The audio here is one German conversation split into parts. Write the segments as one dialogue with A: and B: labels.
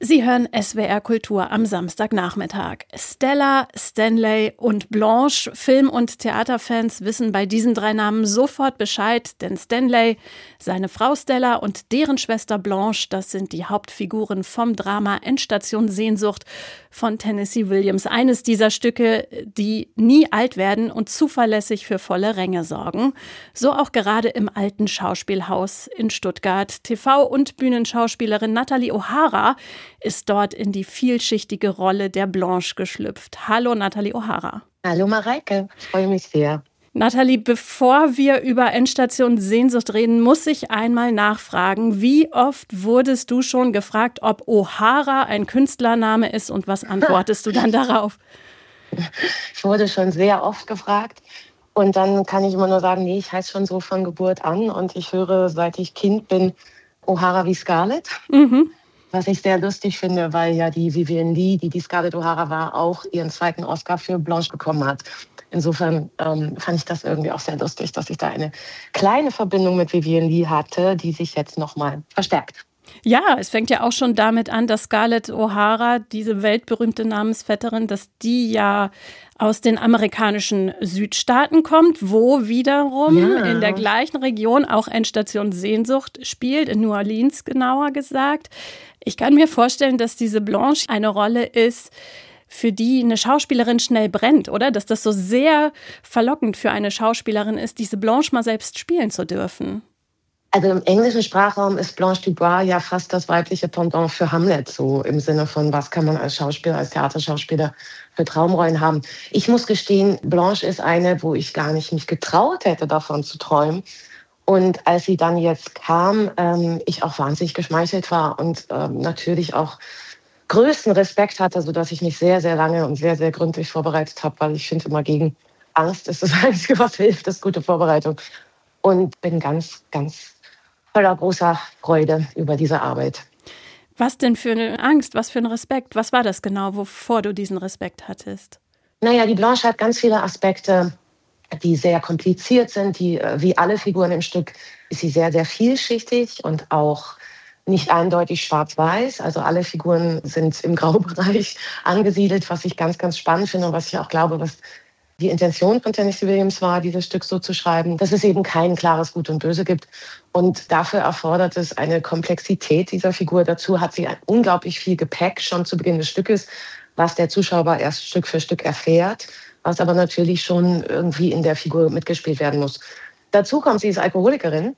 A: Sie hören SWR Kultur am Samstagnachmittag. Stella, Stanley und Blanche, Film- und Theaterfans wissen bei diesen drei Namen sofort Bescheid, denn Stanley, seine Frau Stella und deren Schwester Blanche, das sind die Hauptfiguren vom Drama Endstation Sehnsucht von Tennessee Williams. Eines dieser Stücke, die nie alt werden und zuverlässig für volle Ränge sorgen. So auch gerade im Alten Schauspielhaus in Stuttgart. TV- und Bühnenschauspielerin Natalie O'Hara ist dort in die vielschichtige Rolle der Blanche geschlüpft. Hallo Natalie O'Hara.
B: Hallo Mareike, ich freue mich sehr.
A: Natalie, bevor wir über Endstation Sehnsucht reden, muss ich einmal nachfragen, wie oft wurdest du schon gefragt, ob O'Hara ein Künstlername ist und was antwortest du dann darauf?
B: Ich wurde schon sehr oft gefragt und dann kann ich immer nur sagen, nee, ich heiße schon so von Geburt an und ich höre, seit ich Kind bin, O'Hara wie Scarlett. Was ich sehr lustig finde, weil ja die Vivien Leigh, die Scarlett O'Hara war, auch ihren zweiten Oscar für Blanche bekommen hat. Insofern fand ich das irgendwie auch sehr lustig, dass ich da eine kleine Verbindung mit Vivien Leigh hatte, die sich jetzt nochmal verstärkt.
A: Ja, es fängt ja auch schon damit an, dass Scarlett O'Hara, diese weltberühmte Namensvetterin, dass die ja aus den amerikanischen Südstaaten kommt, wo wiederum in der gleichen Region auch Endstation Sehnsucht spielt, in New Orleans genauer gesagt. Ich kann mir vorstellen, dass diese Blanche eine Rolle ist, für die eine Schauspielerin schnell brennt, oder? Dass das so sehr verlockend für eine Schauspielerin ist, diese Blanche mal selbst spielen zu dürfen.
B: Also im englischen Sprachraum ist Blanche Dubois ja fast das weibliche Pendant für Hamlet, so im Sinne von, was kann man als Schauspieler, als Theaterschauspieler für Traumrollen haben. Ich muss gestehen, Blanche ist eine, wo ich gar nicht mich getraut hätte, davon zu träumen. Und als sie dann jetzt kam, ich auch wahnsinnig geschmeichelt war und natürlich auch größten Respekt hatte, sodass ich mich sehr, sehr lange und sehr, sehr gründlich vorbereitet habe, weil ich finde immer, gegen Angst ist das Einzige, was hilft, ist gute Vorbereitung. Und bin ganz, ganz voller großer Freude über diese Arbeit.
A: Was denn für eine Angst, was für ein Respekt? Was war das genau, wovor du diesen Respekt hattest?
B: Naja, die Blanche hat ganz viele Aspekte, die sehr kompliziert sind. Die, wie alle Figuren im Stück ist sie sehr, sehr vielschichtig und auch nicht eindeutig schwarz-weiß. Also alle Figuren sind im Graubereich angesiedelt, was ich ganz, ganz spannend finde und was ich auch glaube, was die Intention von Tennessee Williams war, dieses Stück so zu schreiben, dass es eben kein klares Gut und Böse gibt. Und dafür erfordert es eine Komplexität dieser Figur. Dazu hat sie unglaublich viel Gepäck schon zu Beginn des Stückes, was der Zuschauer erst Stück für Stück erfährt, was aber natürlich schon irgendwie in der Figur mitgespielt werden muss. Dazu kommt, sie ist Alkoholikerin.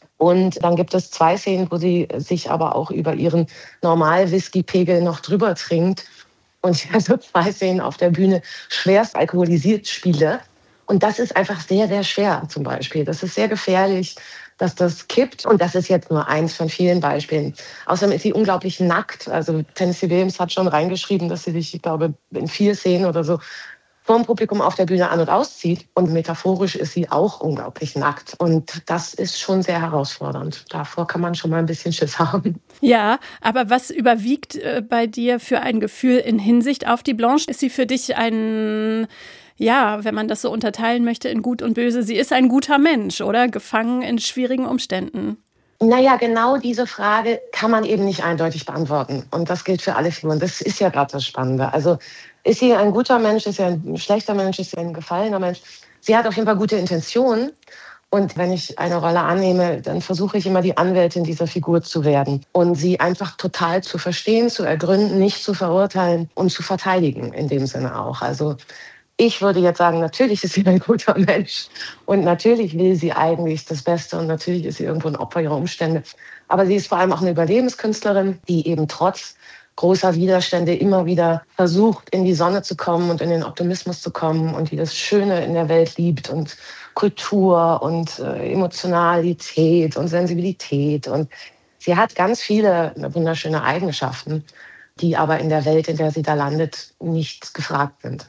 B: Und dann gibt es 2 Szenen, wo sie sich aber auch über ihren Normal-Whisky-Pegel noch drüber trinkt. Und ich also 2 Szenen auf der Bühne schwerst alkoholisiert spiele. Und das ist einfach sehr, sehr schwer zum Beispiel. Das ist sehr gefährlich, dass das kippt. Und das ist jetzt nur eins von vielen Beispielen. Außerdem ist sie unglaublich nackt. Also Tennessee Williams hat schon reingeschrieben, dass sie sich, ich glaube, in 4 Szenen oder so vor dem Publikum auf der Bühne an- und auszieht. Und metaphorisch ist sie auch unglaublich nackt. Und das ist schon sehr herausfordernd. Davor kann man schon mal ein bisschen Schiss haben.
A: Ja, aber was überwiegt bei dir für ein Gefühl in Hinsicht auf die Blanche? Ist sie für dich ein, ja, wenn man das so unterteilen möchte in Gut und Böse, sie ist ein guter Mensch, oder? Gefangen in schwierigen Umständen.
B: Naja, genau diese Frage kann man eben nicht eindeutig beantworten. Und das gilt für alle Figuren. Das ist ja gerade das Spannende. Also ist sie ein guter Mensch, ist sie ein schlechter Mensch, ist sie ein gefallener Mensch? Sie hat auf jeden Fall gute Intentionen. Und wenn ich eine Rolle annehme, dann versuche ich immer die Anwältin dieser Figur zu werden und sie einfach total zu verstehen, zu ergründen, nicht zu verurteilen und zu verteidigen in dem Sinne auch. Also ich würde jetzt sagen, natürlich ist sie ein guter Mensch und natürlich will sie eigentlich das Beste und natürlich ist sie irgendwo ein Opfer ihrer Umstände. Aber sie ist vor allem auch eine Überlebenskünstlerin, die eben trotz großer Widerstände immer wieder versucht, in die Sonne zu kommen und in den Optimismus zu kommen und die das Schöne in der Welt liebt und Kultur und Emotionalität und Sensibilität. Und sie hat ganz viele wunderschöne Eigenschaften, die aber in der Welt, in der sie da landet, nicht gefragt sind.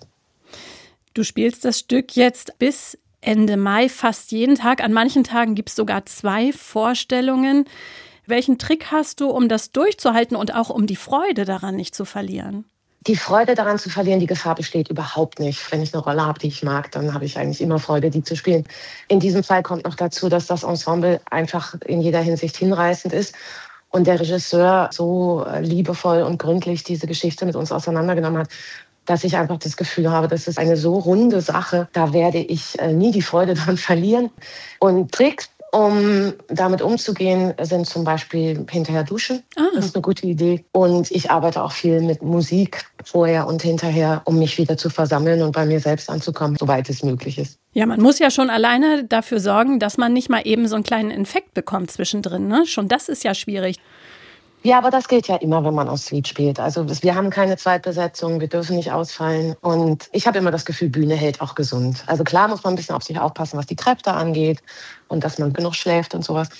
A: Du spielst das Stück jetzt bis Ende Mai fast jeden Tag. An manchen Tagen gibt es sogar 2 Vorstellungen. Welchen Trick hast du, um das durchzuhalten und auch um die Freude daran nicht zu verlieren?
B: Die Freude daran zu verlieren, die Gefahr besteht überhaupt nicht. Wenn ich eine Rolle habe, die ich mag, dann habe ich eigentlich immer Freude, die zu spielen. In diesem Fall kommt noch dazu, dass das Ensemble einfach in jeder Hinsicht hinreißend ist. und der Regisseur so liebevoll und gründlich diese Geschichte mit uns auseinandergenommen hat, dass ich einfach das Gefühl habe, das ist eine so runde Sache, da werde ich nie die Freude dran verlieren. Und Tricks, um damit umzugehen, sind zum Beispiel hinterher duschen. Das ist eine gute Idee. Und ich arbeite auch viel mit Musik vorher und hinterher, um mich wieder zu versammeln und bei mir selbst anzukommen, soweit es möglich ist.
A: Ja, man muss ja schon alleine dafür sorgen, dass man nicht mal eben so einen kleinen Infekt bekommt zwischendrin, ne? Schon das ist ja schwierig.
B: Ja, aber das gilt ja immer, wenn man aus Suite spielt. Also wir haben keine Zweitbesetzung, wir dürfen nicht ausfallen. Und ich habe immer das Gefühl, Bühne hält auch gesund. Also klar muss man ein bisschen auf sich aufpassen, was die Kräfte angeht und dass man genug schläft und sowas.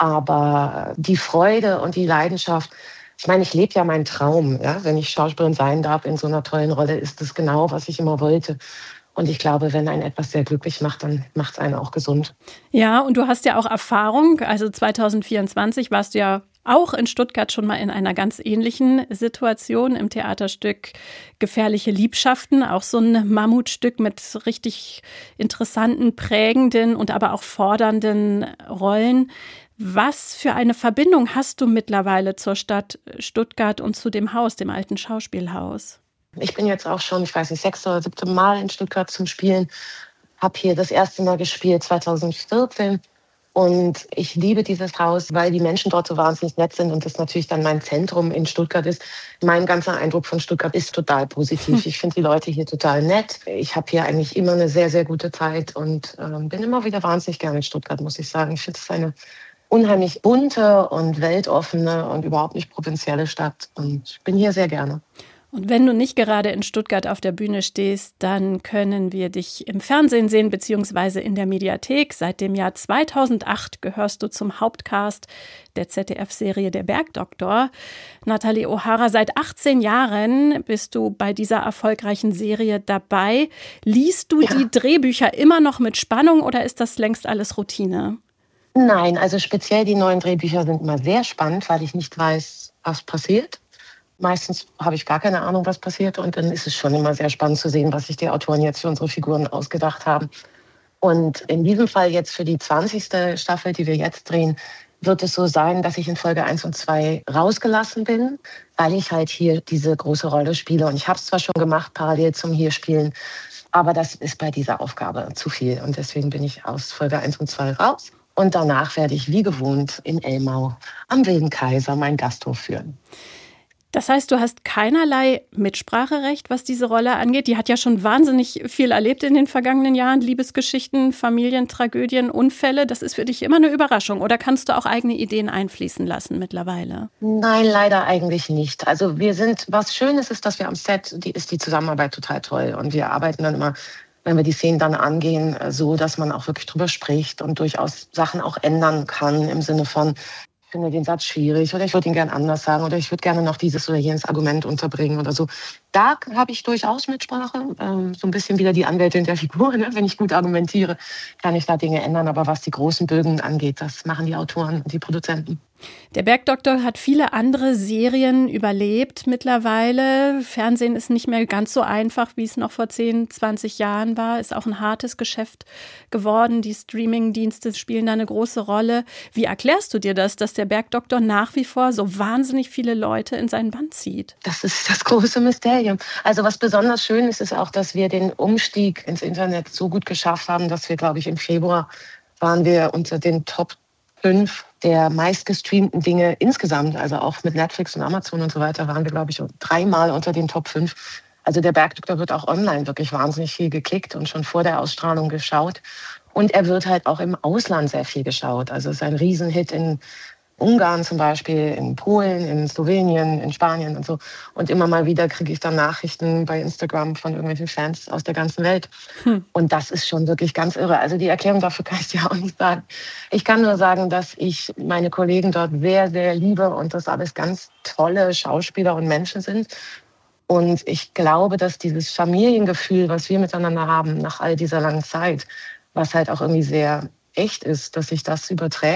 B: Aber die Freude und die Leidenschaft, ich meine, ich lebe ja meinen Traum. Ja? Wenn ich Schauspielerin sein darf in so einer tollen Rolle, ist das genau, was ich immer wollte. Und ich glaube, wenn einen etwas sehr glücklich macht, dann macht es einen auch gesund.
A: Ja, und du hast ja auch Erfahrung. Also 2024 warst du ja auch in Stuttgart schon mal in einer ganz ähnlichen Situation im Theaterstück Gefährliche Liebschaften. Auch so ein Mammutstück mit richtig interessanten, prägenden und aber auch fordernden Rollen. Was für eine Verbindung hast du mittlerweile zur Stadt Stuttgart und zu dem Haus, dem alten Schauspielhaus?
B: Ich bin jetzt auch schon, ich weiß nicht, 6. oder 7. Mal in Stuttgart zum Spielen. Habe hier das erste Mal gespielt 2014. Und ich liebe dieses Haus, weil die Menschen dort so wahnsinnig nett sind und das natürlich dann mein Zentrum in Stuttgart ist. Mein ganzer Eindruck von Stuttgart ist total positiv. Ich finde die Leute hier total nett. Ich habe hier eigentlich immer eine sehr, sehr gute Zeit und bin immer wieder wahnsinnig gerne in Stuttgart, muss ich sagen. Ich finde es eine unheimlich bunte und weltoffene und überhaupt nicht provinzielle Stadt und bin hier sehr gerne.
A: Und wenn du nicht gerade in Stuttgart auf der Bühne stehst, dann können wir dich im Fernsehen sehen, beziehungsweise in der Mediathek. Seit dem Jahr 2008 gehörst du zum Hauptcast der ZDF-Serie Der Bergdoktor. Natalie O'Hara, seit 18 Jahren bist du bei dieser erfolgreichen Serie dabei. Liest du die Drehbücher immer noch mit Spannung oder ist das längst alles Routine?
B: Nein, also speziell die neuen Drehbücher sind immer sehr spannend, weil ich nicht weiß, was passiert. Meistens habe ich gar keine Ahnung, was passiert. Und dann ist es schon immer sehr spannend zu sehen, was sich die Autoren jetzt für unsere Figuren ausgedacht haben. Und in diesem Fall jetzt für die 20. Staffel, die wir jetzt drehen, wird es so sein, dass ich in Folge 1 und 2 rausgelassen bin, weil ich halt hier diese große Rolle spiele. Und ich habe es zwar schon gemacht, parallel zum hier spielen, aber das ist bei dieser Aufgabe zu viel. Und deswegen bin ich aus Folge 1 und 2 raus. Und danach werde ich wie gewohnt in Elmau am Wilden Kaiser meinen Gasthof führen.
A: Das heißt, du hast keinerlei Mitspracherecht, was diese Rolle angeht. Die hat ja schon wahnsinnig viel erlebt in den vergangenen Jahren. Liebesgeschichten, Familientragödien, Unfälle. Das ist für dich immer eine Überraschung. Oder kannst du auch eigene Ideen einfließen lassen mittlerweile?
B: Nein, leider eigentlich nicht. Also was Schönes ist, dass wir am Set, ist die Zusammenarbeit total toll. Und wir arbeiten dann immer, wenn wir die Szenen dann angehen, so, dass man auch wirklich drüber spricht und durchaus Sachen auch ändern kann im Sinne von, ich finde den Satz schwierig oder ich würde ihn gern anders sagen oder ich würde gerne noch dieses oder jenes Argument unterbringen oder so. Da habe ich durchaus Mitsprache, so ein bisschen wieder die Anwältin der Figur. Ne? Wenn ich gut argumentiere, kann ich da Dinge ändern. Aber was die großen Bögen angeht, das machen die Autoren und die Produzenten.
A: Der Bergdoktor hat viele andere Serien überlebt mittlerweile. Fernsehen ist nicht mehr ganz so einfach, wie es noch vor 10, 20 Jahren war. Ist auch ein hartes Geschäft geworden. Die Streaming-Dienste spielen da eine große Rolle. Wie erklärst du dir das, dass der Bergdoktor nach wie vor so wahnsinnig viele Leute in seinen Bann zieht?
B: Das ist das große Mysterium. Also was besonders schön ist, ist auch, dass wir den Umstieg ins Internet so gut geschafft haben, dass wir, glaube ich, im Februar waren wir unter den Top 5 der meistgestreamten Dinge insgesamt, also auch mit Netflix und Amazon und so weiter, waren wir, glaube ich, 3-mal unter den Top 5. Also der Bergdoktor wird auch online wirklich wahnsinnig viel geklickt und schon vor der Ausstrahlung geschaut. Und er wird halt auch im Ausland sehr viel geschaut. Also es ist ein Riesenhit in Ungarn zum Beispiel, in Polen, in Slowenien, in Spanien und so. Und immer mal wieder kriege ich dann Nachrichten bei Instagram von irgendwelchen Fans aus der ganzen Welt. Und das ist schon wirklich ganz irre. Also die Erklärung dafür kann ich dir auch nicht sagen. Ich kann nur sagen, dass ich meine Kollegen dort sehr, sehr liebe und das alles ganz tolle Schauspieler und Menschen sind. Und ich glaube, dass dieses Familiengefühl, was wir miteinander haben nach all dieser langen Zeit, was halt auch irgendwie sehr echt ist, dass sich das überträgt.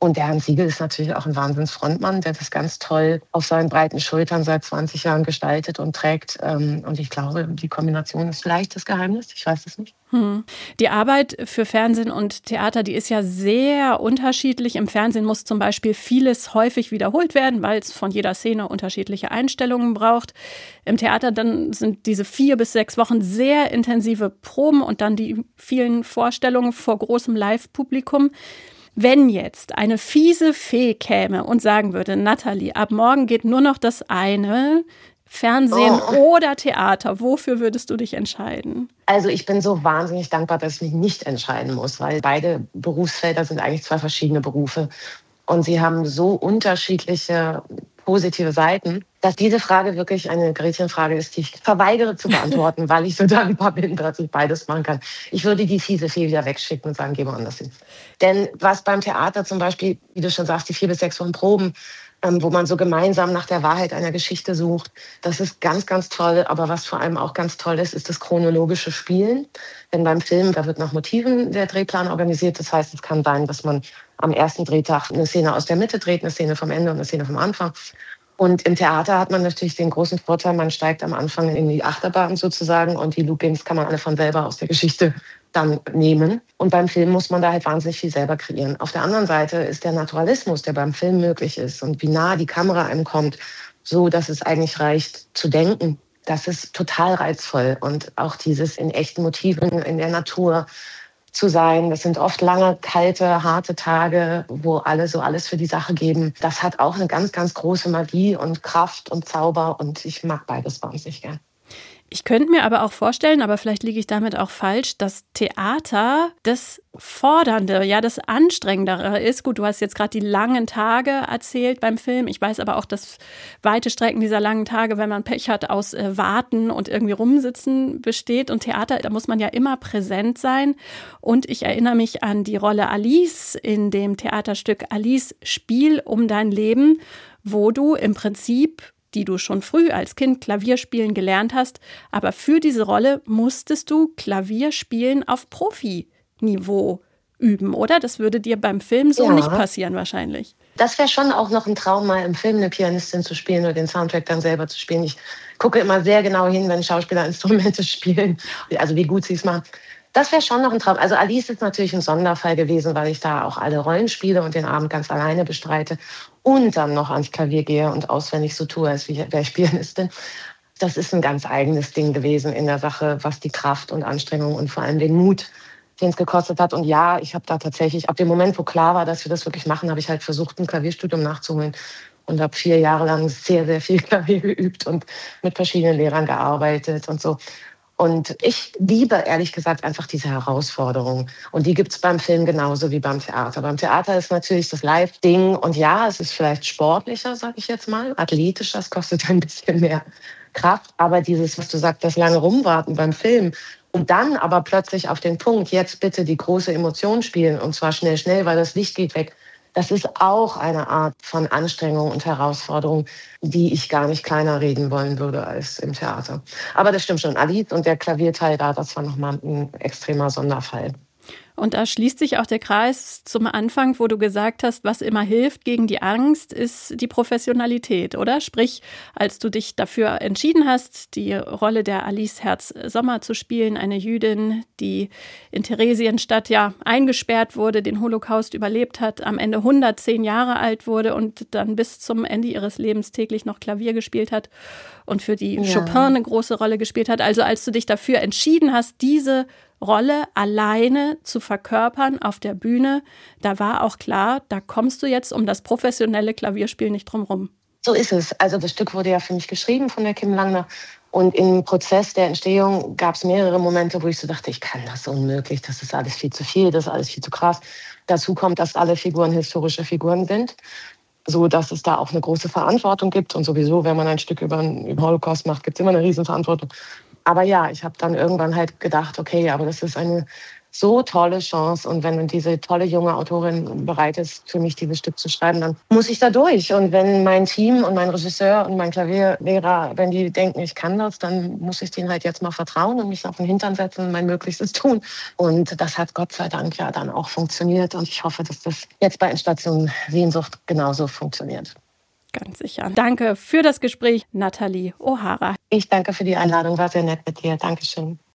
B: Und der Hans Siegel ist natürlich auch ein Wahnsinnsfrontmann, der das ganz toll auf seinen breiten Schultern seit 20 Jahren gestaltet und trägt. Und ich glaube, die Kombination ist vielleicht das Geheimnis. Ich weiß es nicht.
A: Die Arbeit für Fernsehen und Theater, die ist ja sehr unterschiedlich. Im Fernsehen muss zum Beispiel vieles häufig wiederholt werden, weil es von jeder Szene unterschiedliche Einstellungen braucht. Im Theater dann sind diese 4 bis 6 Wochen sehr intensive Proben und dann die vielen Vorstellungen vor großem Live-Publikum. Wenn jetzt eine fiese Fee käme und sagen würde, Nathalie, ab morgen geht nur noch das eine, Fernsehen oder Theater, wofür würdest du dich entscheiden?
B: Also ich bin so wahnsinnig dankbar, dass ich mich nicht entscheiden muss, weil beide Berufsfelder sind eigentlich 2 verschiedene Berufe. Und sie haben so unterschiedliche positive Seiten, dass diese Frage wirklich eine Gretchenfrage ist, die ich verweigere zu beantworten, weil ich so dankbar bin, dass ich beides machen kann. Ich würde die fiese Fee wieder wegschicken und sagen, geh mal anders hin. Denn was beim Theater zum Beispiel, wie du schon sagst, die 4 bis 6 Wochen Proben, wo man so gemeinsam nach der Wahrheit einer Geschichte sucht, das ist ganz, ganz toll. Aber was vor allem auch ganz toll ist, ist das chronologische Spielen. Denn beim Film, da wird nach Motiven der Drehplan organisiert. Das heißt, es kann sein, dass man am ersten Drehtag eine Szene aus der Mitte dreht, eine Szene vom Ende und eine Szene vom Anfang. Und im Theater hat man natürlich den großen Vorteil, man steigt am Anfang in die Achterbahn sozusagen und die Loopings kann man alle von selber aus der Geschichte dann nehmen. Und beim Film muss man da halt wahnsinnig viel selber kreieren. Auf der anderen Seite ist der Naturalismus, der beim Film möglich ist und wie nah die Kamera einem kommt, so dass es eigentlich reicht zu denken. Das ist total reizvoll. Und auch dieses in echten Motiven, in der Natur zu sein. Das sind oft lange, kalte, harte Tage, wo alle so alles für die Sache geben. Das hat auch eine ganz, ganz große Magie und Kraft und Zauber und ich mag beides wahnsinnig gern.
A: Ich könnte mir aber auch vorstellen, aber vielleicht liege ich damit auch falsch, dass Theater das Fordernde, ja das Anstrengendere ist. Gut, du hast jetzt gerade die langen Tage erzählt beim Film. Ich weiß aber auch, dass weite Strecken dieser langen Tage, wenn man Pech hat, aus Warten und irgendwie rumsitzen besteht. Und Theater, da muss man ja immer präsent sein. Und ich erinnere mich an die Rolle Alice in dem Theaterstück Alice, Spiel um dein Leben, wo du im Prinzip, die du schon früh als Kind Klavierspielen gelernt hast, aber für diese Rolle musstest du Klavierspielen auf Profiniveau üben, oder? Das würde dir beim Film so nicht passieren wahrscheinlich.
B: Das wäre schon auch noch ein Traum, mal im Film eine Pianistin zu spielen oder den Soundtrack dann selber zu spielen. Ich gucke immer sehr genau hin, wenn Schauspieler Instrumente spielen, also wie gut sie es machen. Das wäre schon noch ein Traum. Also Alice ist natürlich ein Sonderfall gewesen, weil ich da auch alle Rollen spiele und den Abend ganz alleine bestreite und dann noch ans Klavier gehe und auswendig so tue, als wäre ich Pianistin. Das ist ein ganz eigenes Ding gewesen in der Sache, was die Kraft und Anstrengung und vor allem den Mut, den es gekostet hat. Und ja, ich habe da tatsächlich, ab dem Moment, wo klar war, dass wir das wirklich machen, habe ich halt versucht, ein Klavierstudium nachzuholen und habe 4 Jahre lang sehr, sehr viel Klavier geübt und mit verschiedenen Lehrern gearbeitet und so. Und ich liebe, ehrlich gesagt, einfach diese Herausforderung. Und die gibt es beim Film genauso wie beim Theater. Beim Theater ist natürlich das Live-Ding. Und ja, es ist vielleicht sportlicher, sage ich jetzt mal, athletischer. Es kostet ein bisschen mehr Kraft. Aber dieses, was du sagst, das lange Rumwarten beim Film und dann aber plötzlich auf den Punkt, jetzt bitte die große Emotion spielen. Und zwar schnell, schnell, weil das Licht geht weg. Das ist auch eine Art von Anstrengung und Herausforderung, die ich gar nicht kleiner reden wollen würde als im Theater. Aber das stimmt schon. Alice und der Klavierteil da, das war nochmal ein extremer Sonderfall.
A: Und da schließt sich auch der Kreis zum Anfang, wo du gesagt hast, was immer hilft gegen die Angst, ist die Professionalität, oder? Sprich, als du dich dafür entschieden hast, die Rolle der Alice Herz-Sommer zu spielen, eine Jüdin, die in Theresienstadt ja eingesperrt wurde, den Holocaust überlebt hat, am Ende 110 Jahre alt wurde und dann bis zum Ende ihres Lebens täglich noch Klavier gespielt hat und für die Chopin eine große Rolle gespielt hat. Also als du dich dafür entschieden hast, diese Rolle alleine zu verkörpern auf der Bühne, da war auch klar, da kommst du jetzt um das professionelle Klavierspiel nicht drum rum.
B: So ist es. Also das Stück wurde ja für mich geschrieben von der Kim Langner. Und im Prozess der Entstehung gab es mehrere Momente, wo ich so dachte, ich kann das unmöglich, das ist alles viel zu viel, das ist alles viel zu krass. Dazu kommt, dass alle Figuren historische Figuren sind, so dass es da auch eine große Verantwortung gibt. Und sowieso, wenn man ein Stück über den Holocaust macht, gibt es immer eine Riesenverantwortung. Aber ja, ich habe dann irgendwann halt gedacht, okay, aber das ist eine so tolle Chance. Und wenn diese tolle junge Autorin bereit ist, für mich dieses Stück zu schreiben, dann muss ich da durch. Und wenn mein Team und mein Regisseur und mein Klavierlehrer, wenn die denken, ich kann das, dann muss ich denen halt jetzt mal vertrauen und mich auf den Hintern setzen und mein Möglichstes tun. Und das hat Gott sei Dank ja dann auch funktioniert. Und ich hoffe, dass das jetzt bei Endstation Sehnsucht genauso funktioniert.
A: Ganz sicher. Danke für das Gespräch, Nathalie O'Hara.
B: Ich danke für die Einladung, war sehr nett mit dir. Dankeschön.